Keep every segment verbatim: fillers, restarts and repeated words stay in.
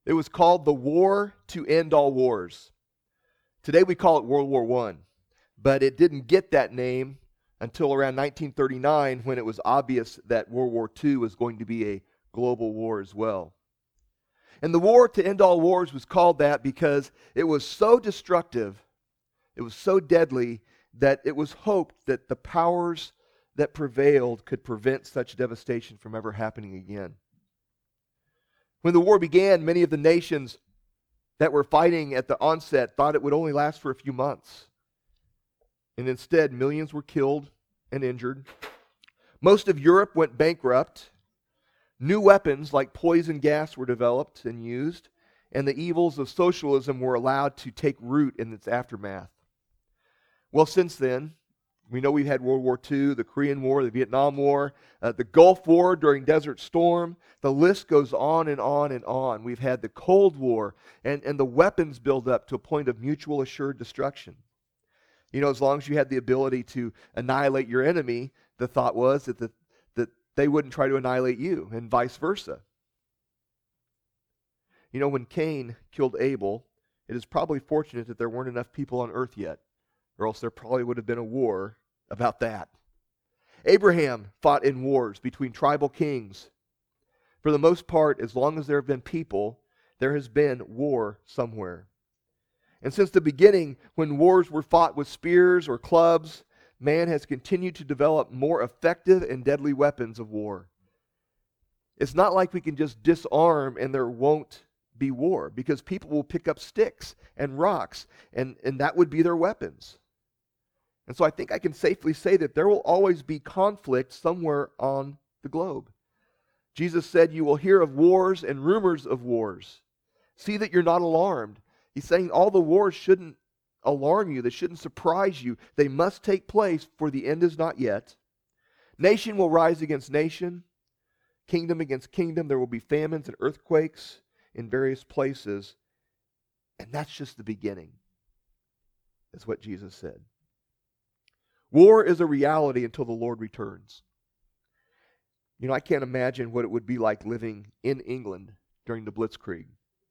It was called the War to End All Wars. Today we call it World War One, but it didn't get that name until around nineteen thirty-nine, when it was obvious that World War Two was going to be a global war as well. And the War to End All Wars was called that because it was so destructive, it was so deadly, that it was hoped that the powers that prevailed could prevent such devastation from ever happening again. When the war began, many of the nations that were fighting at the onset thought it would only last for a few months. And instead, millions were killed and injured. Most of Europe went bankrupt. New weapons like poison gas were developed and used, and the evils of socialism were allowed to take root in its aftermath. Well, since then, we know we've had World War Two, the Korean War, the Vietnam War, uh, the Gulf War during Desert Storm. The list goes on and on and on. We've had the Cold War, and, and the weapons build up to a point of mutual assured destruction. You know, as long as you had the ability to annihilate your enemy, the thought was that, the, that they wouldn't try to annihilate you, and vice versa. You know, when Cain killed Abel, it is probably fortunate that there weren't enough people on earth yet, or else there probably would have been a war about that. Abraham fought in wars between tribal kings. For the most part, as long as there have been people, there has been war somewhere. And since the beginning, when wars were fought with spears or clubs, man has continued to develop more effective and deadly weapons of war. It's not like we can just disarm and there won't be war, because people will pick up sticks and rocks, and, and that would be their weapons. And so I think I can safely say that there will always be conflict somewhere on the globe. Jesus said, "You will hear of wars and rumors of wars. See that you're not alarmed." He's saying all the wars shouldn't alarm you. They shouldn't surprise you. They must take place, for the end is not yet. Nation will rise against nation, kingdom against kingdom. There will be famines and earthquakes in various places. And that's just the beginning. That's what Jesus said. War is a reality until the Lord returns. You know, I can't imagine what it would be like living in England during the Blitzkrieg.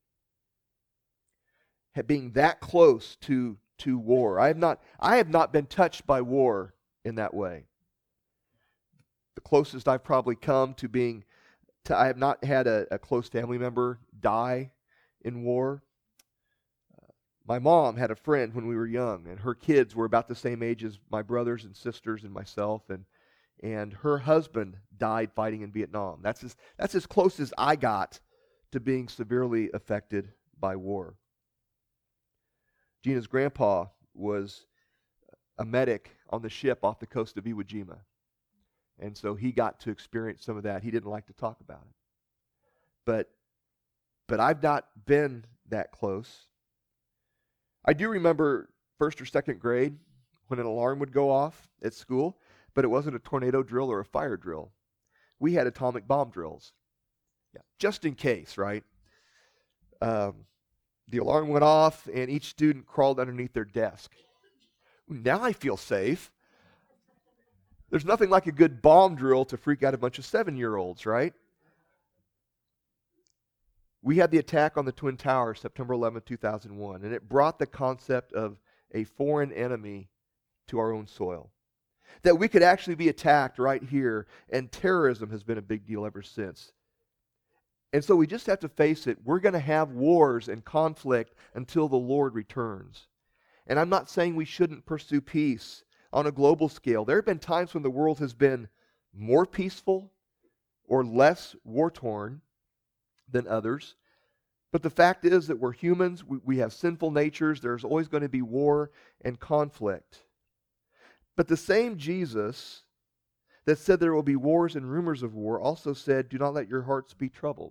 Being that close to, to war. I have not, I have not been touched by war in that way. The closest I've probably come to being, to, I have not had a, a close family member die in war. Uh, my mom had a friend when we were young, and her kids were about the same age as my brothers and sisters and myself, and and her husband died fighting in Vietnam. That's as, that's as close as I got to being severely affected by war. Gina's grandpa was a medic on the ship off the coast of Iwo Jima. And so he got to experience some of that. He didn't like to talk about it. But, but I've not been that close. I do remember first or second grade when an alarm would go off at school, but it wasn't a tornado drill or a fire drill. We had atomic bomb drills. Yeah, just in case, right? Um, The alarm went off, and each student crawled underneath their desk. Now I feel safe. There's nothing like a good bomb drill to freak out a bunch of seven-year-olds, right? We had the attack on the Twin Towers September eleventh, two thousand one, and it brought the concept of a foreign enemy to our own soil. That we could actually be attacked right here, and terrorism has been a big deal ever since. And so we just have to face it. We're going to have wars and conflict until the Lord returns. And I'm not saying we shouldn't pursue peace on a global scale. There have been times when the world has been more peaceful or less war-torn than others. But the fact is that we're humans. We, we have sinful natures. There's always going to be war and conflict. But the same Jesus that said there will be wars and rumors of war also said, "Do not let your hearts be troubled."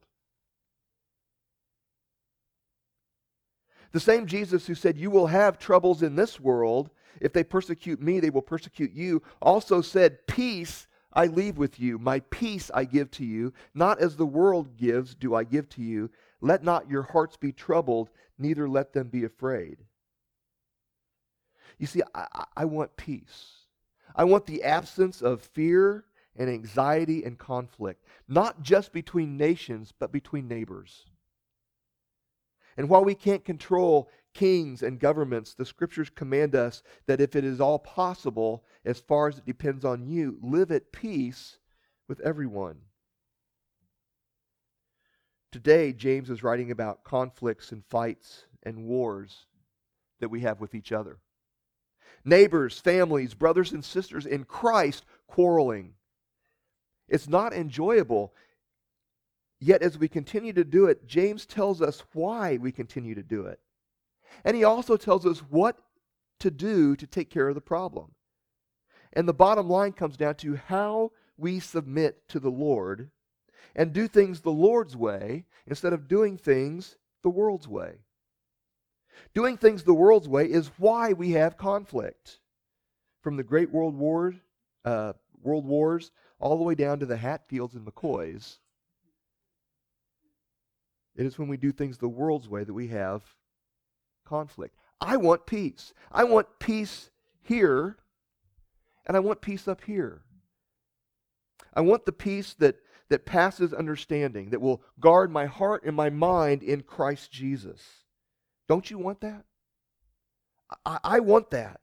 The same Jesus who said, "You will have troubles in this world. If they persecute me, they will persecute you," also said, "Peace I leave with you. My peace I give to you. Not as the world gives do I give to you. Let not your hearts be troubled, neither let them be afraid." You see, I, I want peace. I want the absence of fear and anxiety and conflict, not just between nations, but between neighbors. And while we can't control kings and governments, the Scriptures command us that if it is all possible, as far as it depends on you, live at peace with everyone. Today, James is writing about conflicts and fights and wars that we have with each other. Neighbors, families, brothers and sisters in Christ quarreling. It's not enjoyable. Yet as we continue to do it, James tells us why we continue to do it. And he also tells us what to do to take care of the problem. And the bottom line comes down to how we submit to the Lord and do things the Lord's way instead of doing things the world's way. Doing things the world's way is why we have conflict. From the Great World War, uh, World Wars, all the way down to the Hatfields and McCoys, it is when we do things the world's way that we have conflict. I want peace. I want peace here, and I want peace up here. I want the peace that, that passes understanding, that will guard my heart and my mind in Christ Jesus. Don't you want that? I, I want that.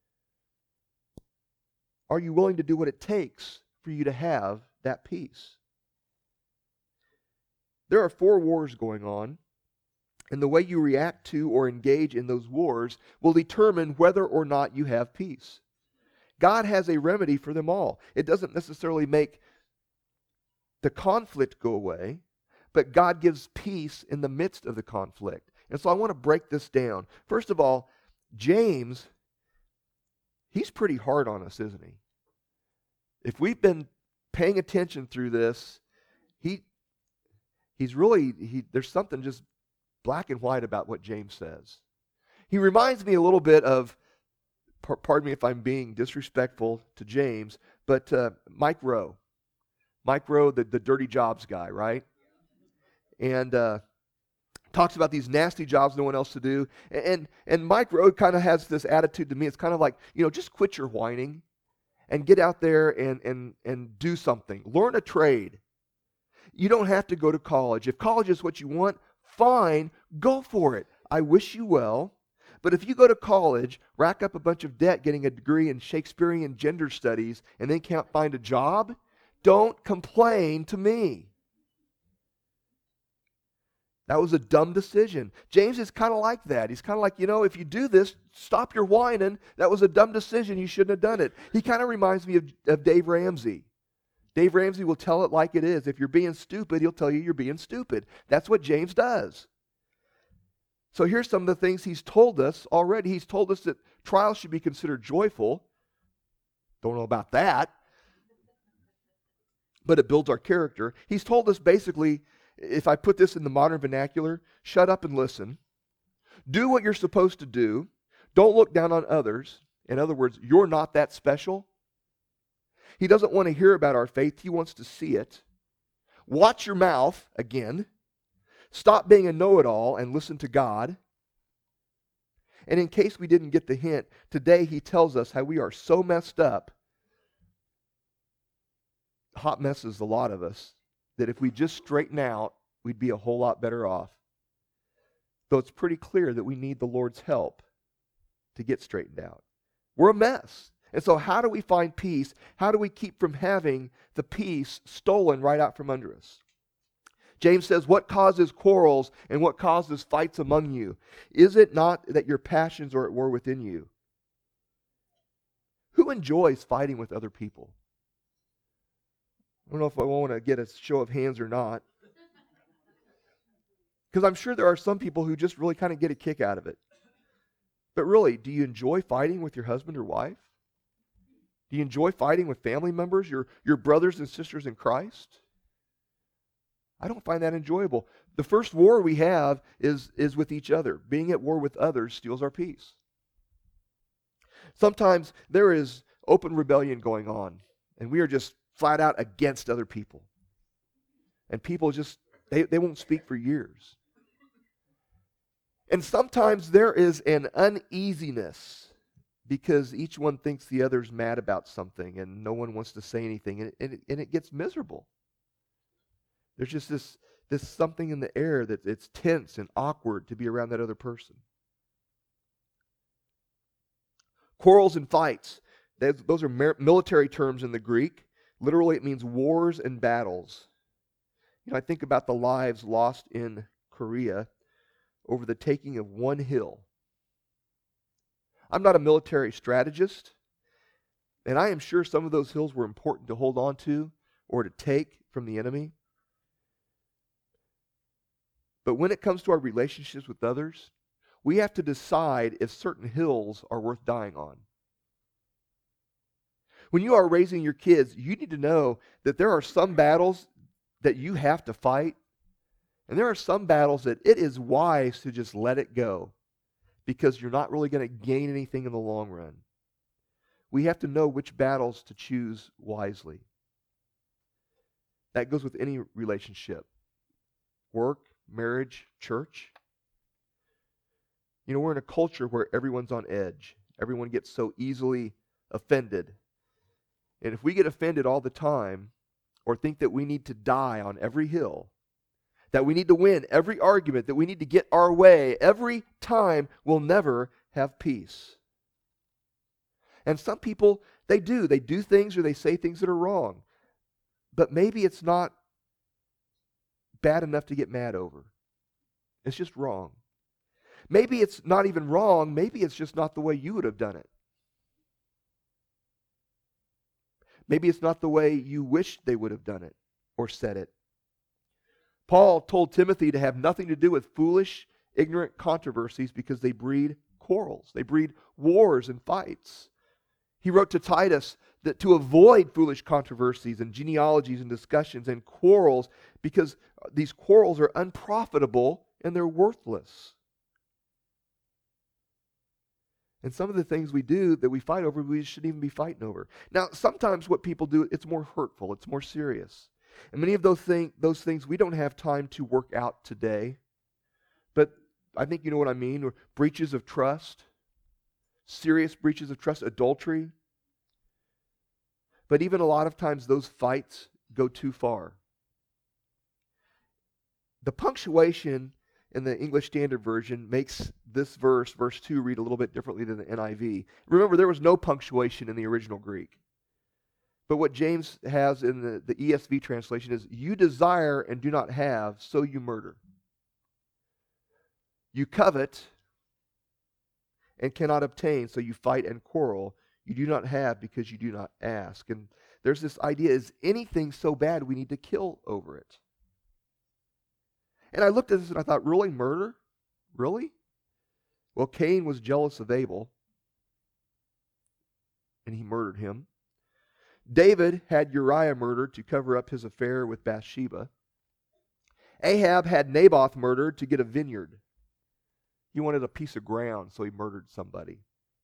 Are you willing to do what it takes for you to have that peace? There are four wars going on, and the way you react to or engage in those wars will determine whether or not you have peace. God has a remedy for them all. It doesn't necessarily make the conflict go away, but God gives peace in the midst of the conflict. And so I want to break this down. First of all, James, he's pretty hard on us, isn't he? If we've been paying attention through this, he he's really, he, there's something just black and white about what James says. He reminds me a little bit of, pardon me if I'm being disrespectful to James, but uh, Mike Rowe. Mike Rowe, the, the dirty jobs guy, right? And uh, talks about these nasty jobs no one else to do. And and Mike Rowe kind of has this attitude to me. It's kind of like, you know, just quit your whining and get out there and and and do something. Learn a trade. You don't have to go to college. If college is what you want, fine, go for it. I wish you well. But if you go to college, rack up a bunch of debt getting a degree in Shakespearean gender studies, and then can't find a job, don't complain to me. That was a dumb decision. James is kind of like that. He's kind of like, you know, if you do this, stop your whining. That was a dumb decision. You shouldn't have done it. He kind of reminds me of, of Dave Ramsey. Dave Ramsey will tell it like it is. If you're being stupid, he'll tell you you're being stupid. That's what James does. So here's some of the things he's told us already. He's told us that trials should be considered joyful. Don't know about that. But it builds our character. He's told us basically, if I put this in the modern vernacular, shut up and listen. Do what you're supposed to do. Don't look down on others. In other words, you're not that special. He doesn't want to hear about our faith. He wants to see it. Watch your mouth, again. Stop being a know-it-all and listen to God. And in case we didn't get the hint, today he tells us how we are so messed up, hot messes, a lot of us, that if we just straighten out, we'd be a whole lot better off. Though it's pretty clear that we need the Lord's help to get straightened out. We're a mess. And so how do we find peace? How do we keep from having the peace stolen right out from under us? James says, what causes quarrels and what causes fights among you? Is it not that your passions are at war within you? Who enjoys fighting with other people? I don't know if I want to get a show of hands or not. Because I'm sure there are some people who just really kind of get a kick out of it. But really, do you enjoy fighting with your husband or wife? Do you enjoy fighting with family members, your, your brothers and sisters in Christ? I don't find that enjoyable. The first war we have is, is with each other. Being at war with others steals our peace. Sometimes there is open rebellion going on, and we are just flat out against other people. And people just, they, they won't speak for years. And sometimes there is an uneasiness because each one thinks the other's mad about something and no one wants to say anything, and it, and it, and it gets miserable. There's just this, this something in the air that it's tense and awkward to be around that other person. Quarrels and fights, those are military terms in the Greek. Literally, it means wars and battles. You know, I think about the lives lost in Korea over the taking of one hill. I'm not a military strategist, and I am sure some of those hills were important to hold on to or to take from the enemy. But when it comes to our relationships with others, we have to decide if certain hills are worth dying on. When you are raising your kids, you need to know that there are some battles that you have to fight, and there are some battles that it is wise to just let it go because you're not really going to gain anything in the long run. We have to know which battles to choose wisely. That goes with any relationship. Work, marriage, church. You know, we're in a culture where everyone's on edge. Everyone gets so easily offended. And if we get offended all the time, or think that we need to die on every hill, that we need to win every argument, that we need to get our way every time, we'll never have peace. And some people, they do. They do things or they say things that are wrong. But maybe it's not bad enough to get mad over. It's just wrong. Maybe it's not even wrong. Maybe it's just not the way you would have done it. Maybe it's not the way you wish they would have done it or said it. Paul told Timothy to have nothing to do with foolish, ignorant controversies because they breed quarrels. They breed wars and fights. He wrote to Titus that to avoid foolish controversies and genealogies and discussions and quarrels because these quarrels are unprofitable and they're worthless. And some of the things we do that we fight over, we shouldn't even be fighting over. Now, sometimes what people do, it's more hurtful, it's more serious. And many of those, thing, those things we don't have time to work out today. But I think you know what I mean. Or breaches of trust, serious breaches of trust, adultery. But even a lot of times those fights go too far. The punctuation in the English Standard Version makes this verse, verse two, read a little bit differently than the N I V. Remember, there was no punctuation in the original Greek. But what James has in the, the E S V translation is, you desire and do not have, so you murder. You covet and cannot obtain, so you fight and quarrel. You do not have because you do not ask. And there's this idea, is anything so bad we need to kill over it? And I looked at this and I thought, really, murder? Really? Well, Cain was jealous of Abel, and he murdered him. David had Uriah murdered to cover up his affair with Bathsheba. Ahab had Naboth murdered to get a vineyard. He wanted a piece of ground, so he murdered somebody.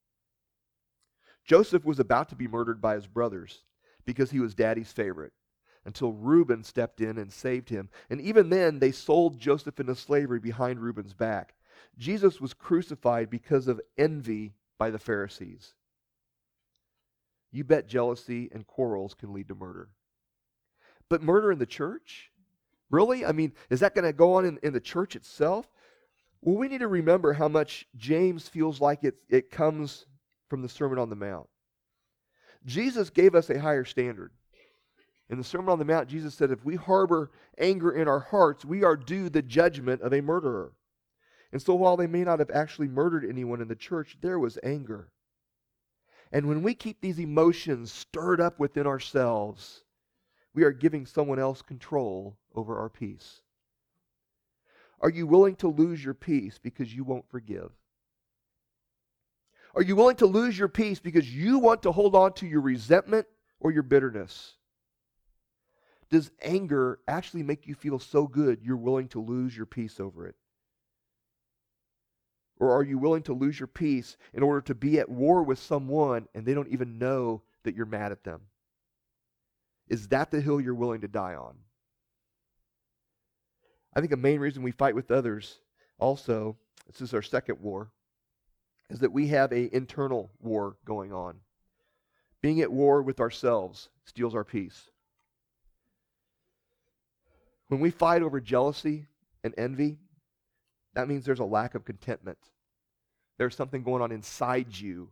Joseph was about to be murdered by his brothers because he was daddy's favorite, until Reuben stepped in and saved him. And even then, they sold Joseph into slavery behind Reuben's back. Jesus was crucified because of envy by the Pharisees. You bet jealousy and quarrels can lead to murder. But murder in the church? Really? I mean, is that going to go on in, in the church itself? Well, we need to remember how much James feels like it, it comes from the Sermon on the Mount. Jesus gave us a higher standard. In the Sermon on the Mount, Jesus said, if we harbor anger in our hearts, we are due the judgment of a murderer. And so while they may not have actually murdered anyone in the church, there was anger. And when we keep these emotions stirred up within ourselves, we are giving someone else control over our peace. Are you willing to lose your peace because you won't forgive? Are you willing to lose your peace because you want to hold on to your resentment or your bitterness? Does anger actually make you feel so good you're willing to lose your peace over it? Or are you willing to lose your peace in order to be at war with someone and they don't even know that you're mad at them? Is that the hill you're willing to die on? I think the main reason we fight with others also, this is our second war, is that we have an internal war going on. Being at war with ourselves steals our peace. When we fight over jealousy and envy, that means there's a lack of contentment. There's something going on inside you.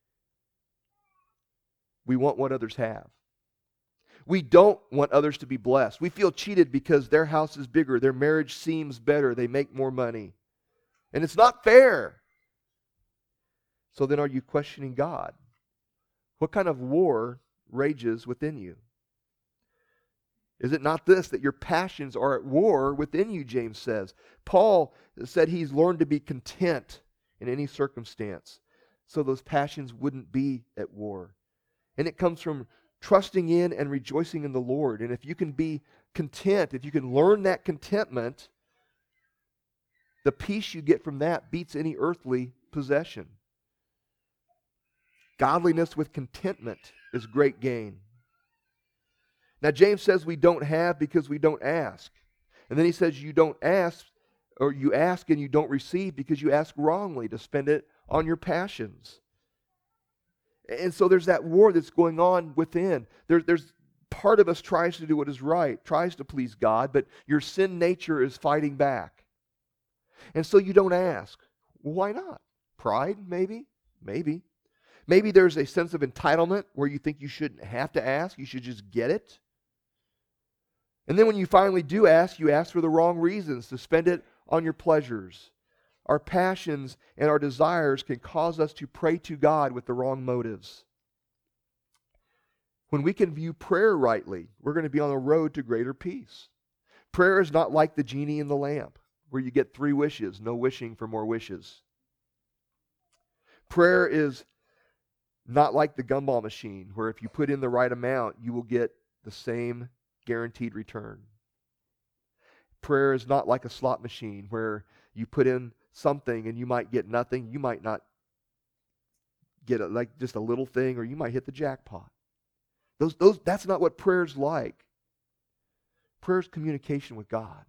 We want what others have. We don't want others to be blessed. We feel cheated because their house is bigger, their marriage seems better, they make more money. And it's not fair. So then are you questioning God? What kind of war rages within you? Is it not this, that your passions are at war within you, James says? Paul said he's learned to be content in any circumstance, so those passions wouldn't be at war. And it comes from trusting in and rejoicing in the Lord. And if you can be content, if you can learn that contentment, the peace you get from that beats any earthly possession. Godliness with contentment is great gain. Now, James says we don't have because we don't ask. And then he says you don't ask, or you ask and you don't receive because you ask wrongly to spend it on your passions. And so there's that war that's going on within. There, there's part of us tries to do what is right, tries to please God, but your sin nature is fighting back. And so you don't ask. Well, why not? Pride, maybe? Maybe. Maybe there's a sense of entitlement where you think you shouldn't have to ask, you should just get it. And then when you finally do ask, you ask for the wrong reasons, to spend it on your pleasures. Our passions and our desires can cause us to pray to God with the wrong motives. When we can view prayer rightly, we're going to be on the road to greater peace. Prayer is not like the genie in the lamp, where you get three wishes, no wishing for more wishes. Prayer is not like the gumball machine, where if you put in the right amount, you will get the same guaranteed return. Prayer is not like a slot machine, where you put in something and you might get nothing. You might not get a, like just a little thing, or you might hit the jackpot. Those, those, that's not what prayer's like. Prayer's communication with God.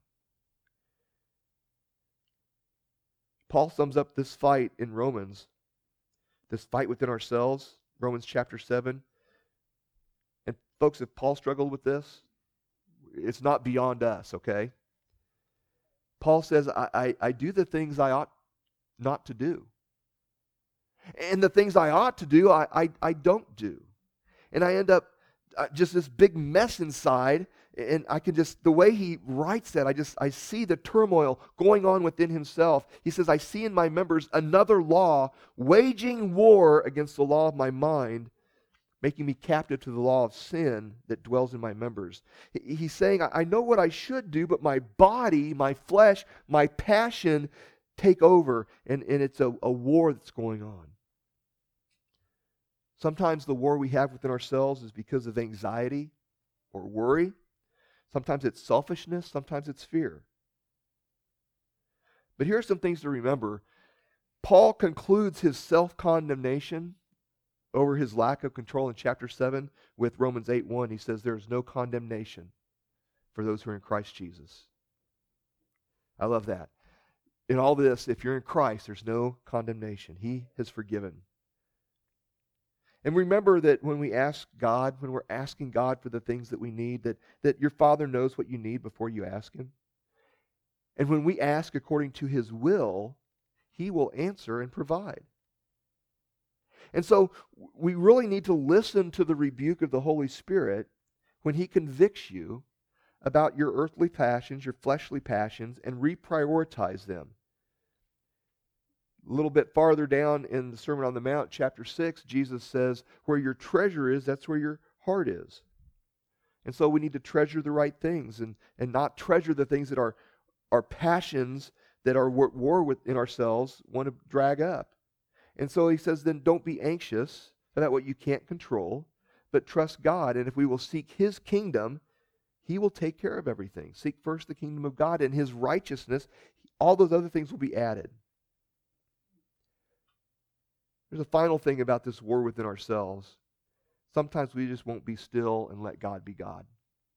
Paul sums up this fight in Romans, this fight within ourselves, Romans chapter seven. And folks, if Paul struggled with this, it's not beyond us, okay? Paul says, I, I, I do the things I ought not to do. And the things I ought to do, I, I, I don't do. And I end up uh, just this big mess inside. And I can just, the way he writes that, I just, I see the turmoil going on within himself. He says, I see in my members another law, waging war against the law of my mind, making me captive to the law of sin that dwells in my members. He's saying, I know what I should do, but my body, my flesh, my passion take over, and, and it's a, a war that's going on. Sometimes the war we have within ourselves is because of anxiety or worry. Sometimes it's selfishness, sometimes it's fear. But here are some things to remember. Paul concludes his self-condemnation over his lack of control in chapter seven with Romans eight one. He says there is no condemnation for those who are in Christ Jesus. I love that. In all this, if you're in Christ, there's no condemnation. He has forgiven. And remember that when we ask God, when we're asking God for the things that we need, that, that your Father knows what you need before you ask Him. And when we ask according to His will, He will answer and provide. And so we really need to listen to the rebuke of the Holy Spirit when He convicts you about your earthly passions, your fleshly passions, and reprioritize them. A little bit farther down in the Sermon on the Mount, chapter six, Jesus says, where your treasure is, that's where your heart is. And so we need to treasure the right things and, and not treasure the things that our, our passions that are at war within ourselves want to drag up. And so he says, then don't be anxious about what you can't control, but trust God. And if we will seek His kingdom, He will take care of everything. Seek first the kingdom of God and His righteousness. All those other things will be added. There's a final thing about this war within ourselves. Sometimes we just won't be still and let God be God.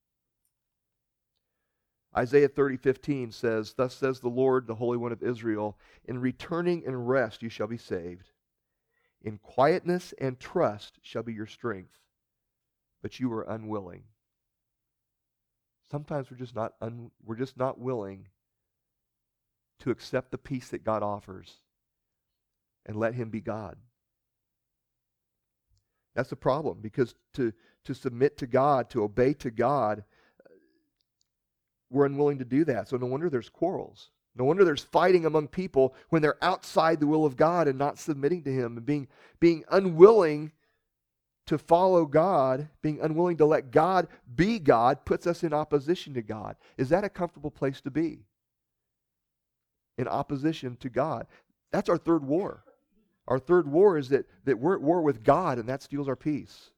Isaiah thirty fifteen says, thus says the Lord, the Holy One of Israel, in returning and rest you shall be saved. In quietness and trust shall be your strength. But you were unwilling. Sometimes we're just not un, we're just not willing to accept the peace that God offers and let him be God. That's the problem, because to, to submit to God, to obey to God, we're unwilling to do that. So no wonder there's quarrels. No wonder there's fighting among people when they're outside the will of God and not submitting to him and being, being unwilling to follow God, being unwilling to let God be God, puts us in opposition to God. Is that a comfortable place to be? In opposition to God. That's our third war. Our third war is that, that we're at war with God, and that steals our peace.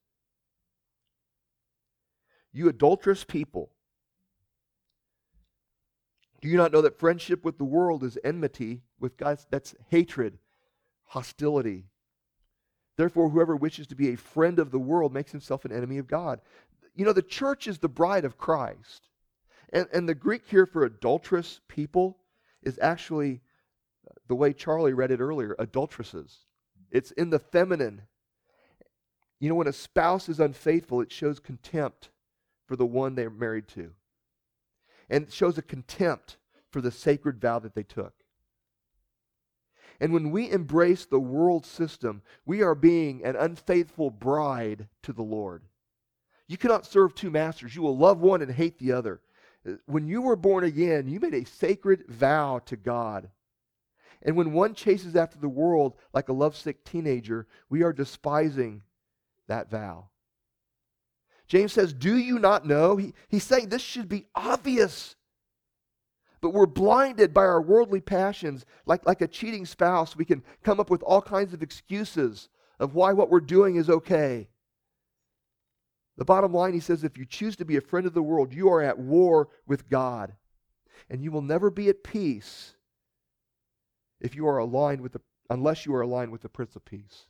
You adulterous people, do you not know that friendship with the world is enmity with God? That's hatred, hostility. Therefore, whoever wishes to be a friend of the world makes himself an enemy of God. You know, the church is the bride of Christ. And, and the Greek here for adulterous people is actually the way Charlie read it earlier, adulteresses. It's in the feminine. You know, when a spouse is unfaithful, it shows contempt for the one they're married to. And it shows a contempt for the sacred vow that they took. And when we embrace the world system, we are being an unfaithful bride to the Lord. You cannot serve two masters. You will love one and hate the other. When you were born again, you made a sacred vow to God. And when one chases after the world like a lovesick teenager, we are despising that vow. James says, do you not know? He, he's saying this should be obvious. But we're blinded by our worldly passions. Like, like a cheating spouse, we can come up with all kinds of excuses of why what we're doing is okay. The bottom line, he says, if you choose to be a friend of the world, you are at war with God. And you will never be at peace if you are aligned with the, unless you are aligned with the Prince of Peace.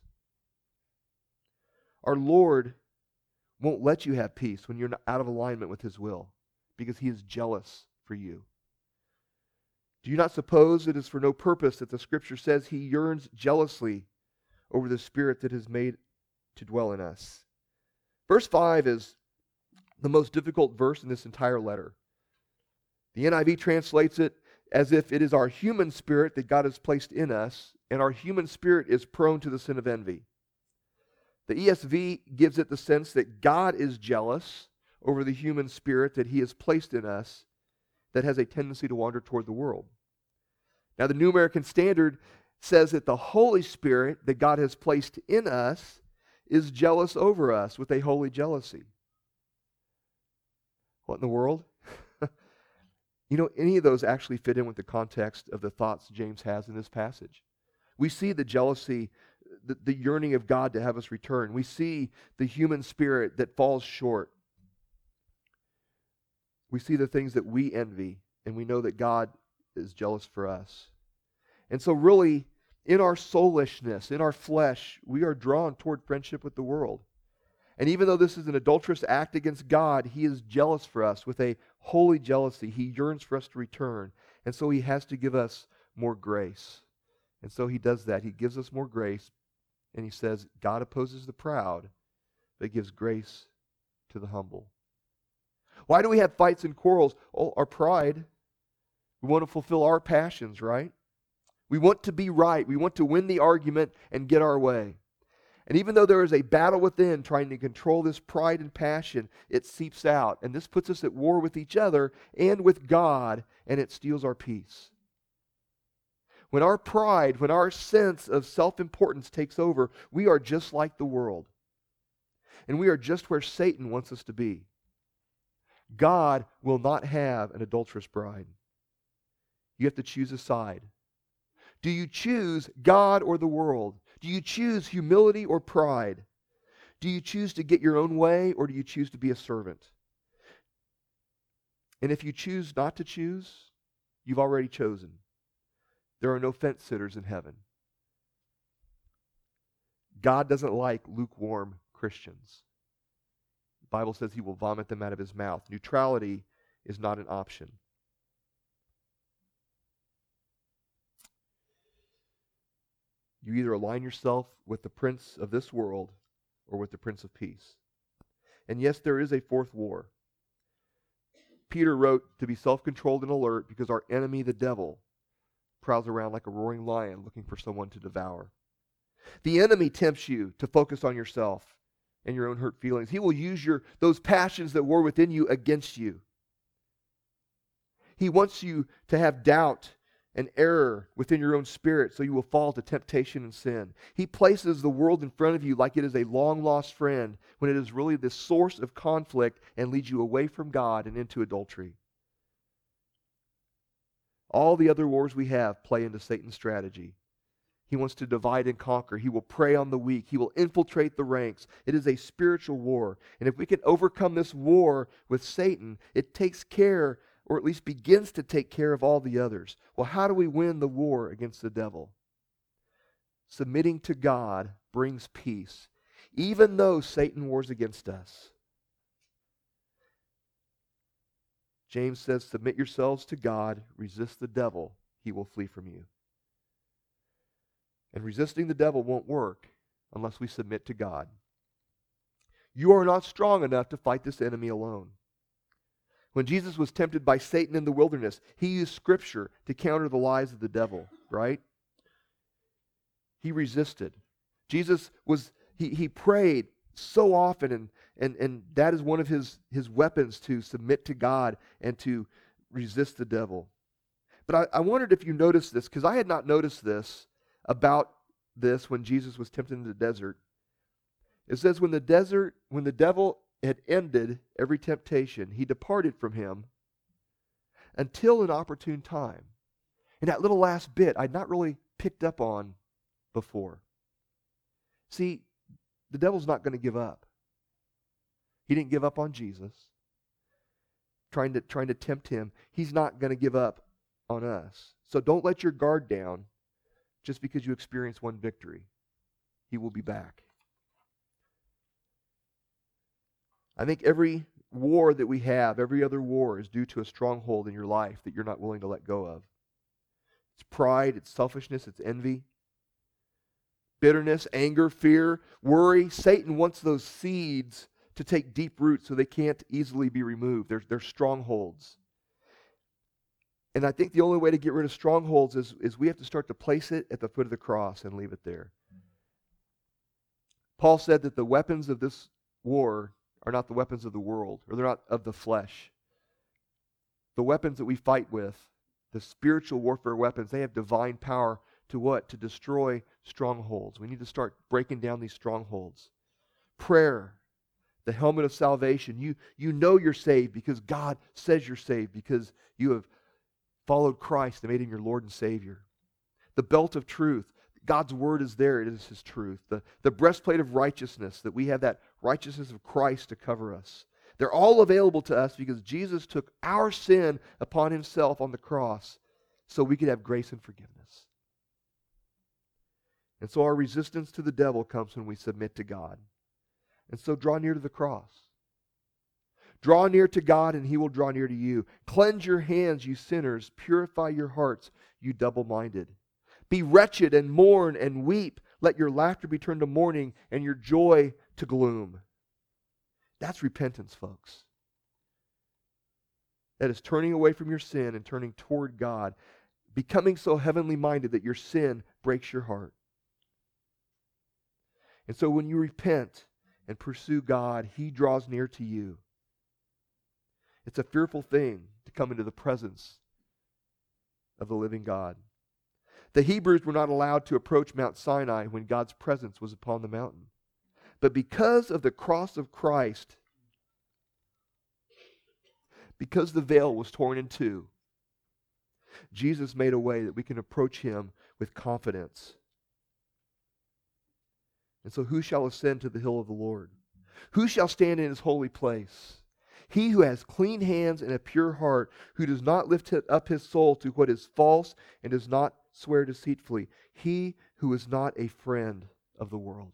Our Lord won't let you have peace when you're out of alignment with his will, because he is jealous for you. Do you not suppose it is for no purpose that the Scripture says he yearns jealously over the Spirit that is made to dwell in us? Verse five is the most difficult verse in this entire letter. The N I V translates it as if it is our human spirit that God has placed in us, and our human spirit is prone to the sin of envy. The E S V gives it the sense that God is jealous over the human spirit that he has placed in us that has a tendency to wander toward the world. Now, the New American Standard says that the Holy Spirit that God has placed in us is jealous over us with a holy jealousy. What in the world? You know, any of those actually fit in with the context of the thoughts James has in this passage. We see the jealousy, the, the yearning of God to have us return. We see the human spirit that falls short. We see the things that we envy, and we know that God is jealous for us. And so really, in our soulishness, in our flesh, we are drawn toward friendship with the world. And even though this is an adulterous act against God, he is jealous for us with a holy jealousy. He yearns for us to return. And so he has to give us more grace. And so he does that. He gives us more grace. And he says, God opposes the proud, but gives grace to the humble. Why do we have fights and quarrels? Oh, our pride. We want to fulfill our passions, right? We want to be right. We want to win the argument and get our way. And even though there is a battle within trying to control this pride and passion, it seeps out. And this puts us at war with each other and with God, and it steals our peace. When our pride, when our sense of self-importance takes over, we are just like the world. And we are just where Satan wants us to be. God will not have an adulterous bride. You have to choose a side. Do you choose God or the world? Do you choose humility or pride? Do you choose to get your own way, or do you choose to be a servant? And if you choose not to choose, you've already chosen. There are no fence sitters in heaven. God doesn't like lukewarm Christians. The Bible says he will vomit them out of his mouth. Neutrality is not an option. You either align yourself with the prince of this world or with the Prince of Peace. And yes, there is a fourth war. Peter wrote to be self-controlled and alert because our enemy, the devil, prowls around like a roaring lion looking for someone to devour. The enemy tempts you to focus on yourself and your own hurt feelings. He will use your those passions that war within you against you. He wants you to have doubt and error within your own spirit so you will fall to temptation and sin. He places the world in front of you like it is a long-lost friend when it is really the source of conflict and leads you away from God and into adultery. All the other wars we have play into Satan's strategy. He wants to divide and conquer. He will prey on the weak. He will infiltrate the ranks. It is a spiritual war. And if we can overcome this war with Satan, it takes care, or at least begins to take care of all the others. Well, how do we win the war against the devil? Submitting to God brings peace, even though Satan wars against us. James says, submit yourselves to God, resist the devil, he will flee from you. And resisting the devil won't work unless we submit to God. You are not strong enough to fight this enemy alone. When Jesus was tempted by Satan in the wilderness, he used Scripture to counter the lies of the devil, right? He resisted. Jesus was, he, he prayed so often, and, and, and that is one of his, his weapons to submit to God and to resist the devil. But I, I wondered if you noticed this, because I had not noticed this about this when Jesus was tempted in the desert. It says when the desert, when the devil had ended every temptation, he departed from him until an opportune time. And that little last bit I'd not really picked up on before. See, the devil's not going to give up. He didn't give up on Jesus, trying to, trying to tempt him. He's not going to give up on us. So don't let your guard down just because you experience one victory. He will be back. I think every war that we have, every other war, is due to a stronghold in your life that you're not willing to let go of. It's pride, it's selfishness, it's envy, bitterness, anger, fear, worry. Satan wants those seeds to take deep root so they can't easily be removed. They're, they're strongholds. And I think the only way to get rid of strongholds is, is we have to start to place it at the foot of the cross and leave it there. Paul said that the weapons of this war are not the weapons of the world, or they're not of the flesh. The weapons that we fight with, the spiritual warfare weapons, they have divine power to what? To destroy strongholds. We need to start breaking down these strongholds. Prayer, the helmet of salvation. You, you know you're saved because God says you're saved, because you have followed Christ and made him your Lord and Savior. The belt of truth. God's word is there. It is his truth. The, the breastplate of righteousness, that we have that righteousness of Christ to cover us. They're all available to us because Jesus took our sin upon himself on the cross so we could have grace and forgiveness. And so our resistance to the devil comes when we submit to God. And so draw near to the cross. Draw near to God and he will draw near to you. Cleanse your hands, you sinners. Purify your hearts, you double-minded. Be wretched and mourn and weep. Let your laughter be turned to mourning and your joy to gloom. That's repentance, folks. That is turning away from your sin and turning toward God. Becoming so heavenly minded that your sin breaks your heart. And so when you repent and pursue God, he draws near to you. It's a fearful thing to come into the presence of the living God. The Hebrews were not allowed to approach Mount Sinai when God's presence was upon the mountain. But because of the cross of Christ, because the veil was torn in two, Jesus made a way that we can approach him with confidence. And so who shall ascend to the hill of the Lord? Who shall stand in his holy place? He who has clean hands and a pure heart, who does not lift up his soul to what is false and does not swear deceitfully. He who is not a friend of the world.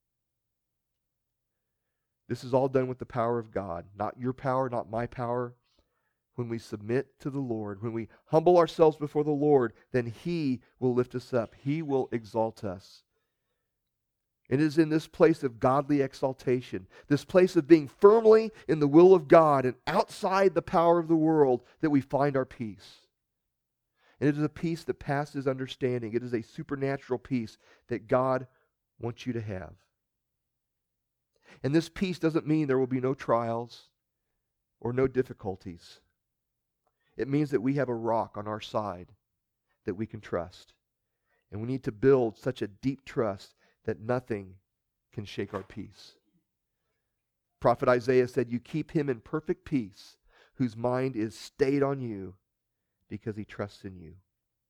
This is all done with the power of God. Not your power, not my power. When we submit to the Lord, when we humble ourselves before the Lord, then he will lift us up. He will exalt us. It is in this place of godly exaltation, this place of being firmly in the will of God and outside the power of the world, that we find our peace. And it is a peace that passes understanding. It is a supernatural peace that God wants you to have. And this peace doesn't mean there will be no trials or no difficulties. It means that we have a rock on our side that we can trust. And we need to build such a deep trust that nothing can shake our peace. Prophet Isaiah said, "You keep him in perfect peace, whose mind is stayed on you, because he trusts in you."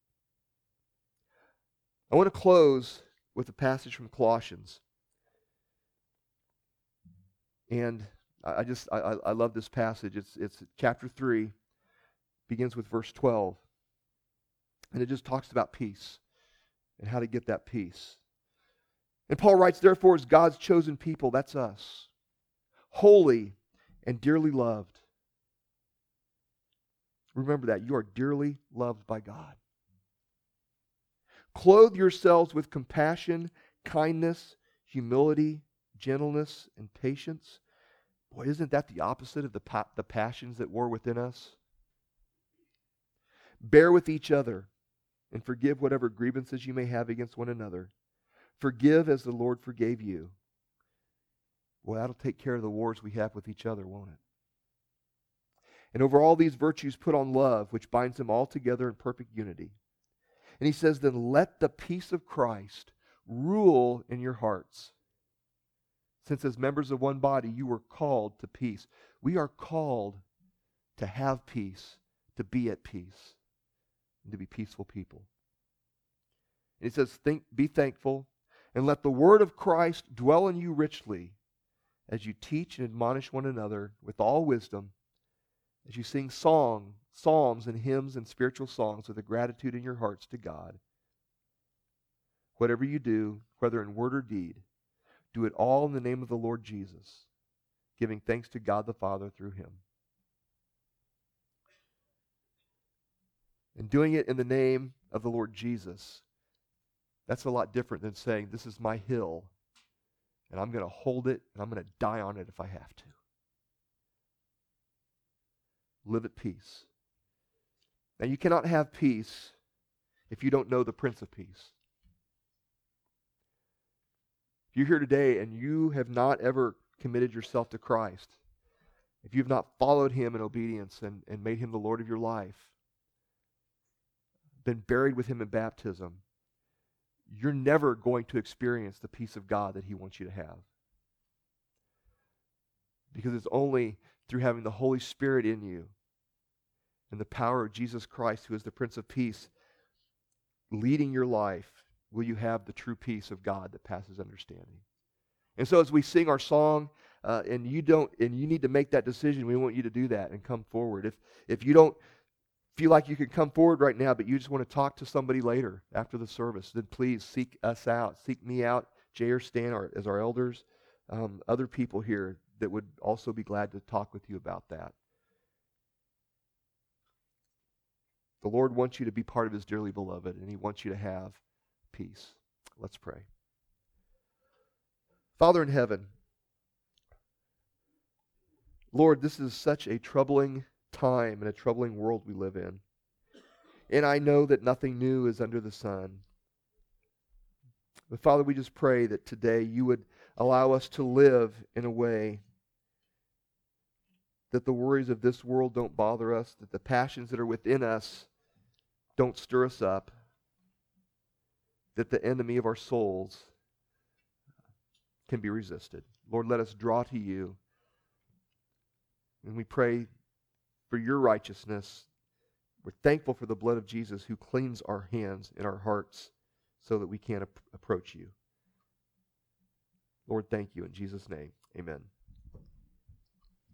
I want to close with a passage from Colossians. And I just, I, I love this passage. It's, it's chapter three, begins with verse twelve. And it just talks about peace and how to get that peace. And Paul writes, "Therefore, as God's chosen people," that's us, "holy and dearly loved." Remember that. You are dearly loved by God. "Clothe yourselves with compassion, kindness, humility, gentleness, and patience." Boy, isn't that the opposite of the, pa- the passions that war within us? "Bear with each other and forgive whatever grievances you may have against one another. Forgive as the Lord forgave you." Well, that'll take care of the wars we have with each other, won't it? "And over all these virtues put on love, which binds them all together in perfect unity." And he says, "Then let the peace of Christ rule in your hearts, since as members of one body you were called to peace." We are called to have peace, to be at peace, and to be peaceful people. And he says, Think, be thankful, and let the word of Christ dwell in you richly, as you teach and admonish one another with all wisdom, as you sing song, psalms and hymns and spiritual songs with a gratitude in your hearts to God. Whatever you do, whether in word or deed, do it all in the name of the Lord Jesus, giving thanks to God the Father through him. And doing it in the name of the Lord Jesus, that's a lot different than saying, "This is my hill, and I'm going to hold it, and I'm going to die on it if I have to." Live at peace. Now, you cannot have peace if you don't know the Prince of Peace. If you're here today and you have not ever committed yourself to Christ, if you've not followed him in obedience and, and made him the Lord of your life, been buried with him in baptism, you're never going to experience the peace of God that he wants you to have. Because it's only through having the Holy Spirit in you and the power of Jesus Christ, who is the Prince of Peace, leading your life, will you have the true peace of God that passes understanding. And so as we sing our song, uh, and you don't, and you need to make that decision, we want you to do that and come forward. If if you don't feel like you can come forward right now, but you just want to talk to somebody later after the service, then please seek us out. Seek me out, Jay or Stan, our, as our elders, um, other people here that would also be glad to talk with you about that. The Lord wants you to be part of his dearly beloved, and he wants you to have peace. Let's pray. Father in heaven, Lord, this is such a troubling time and a troubling world we live in. And I know that nothing new is under the sun. But Father, we just pray that today you would allow us to live in a way that the worries of this world don't bother us, that the passions that are within us don't stir us up, that the enemy of our souls can be resisted. Lord, let us draw to you. And we pray for your righteousness. We're thankful for the blood of Jesus who cleans our hands and our hearts so that we can ap- approach you. Lord, thank you in Jesus' name. Amen.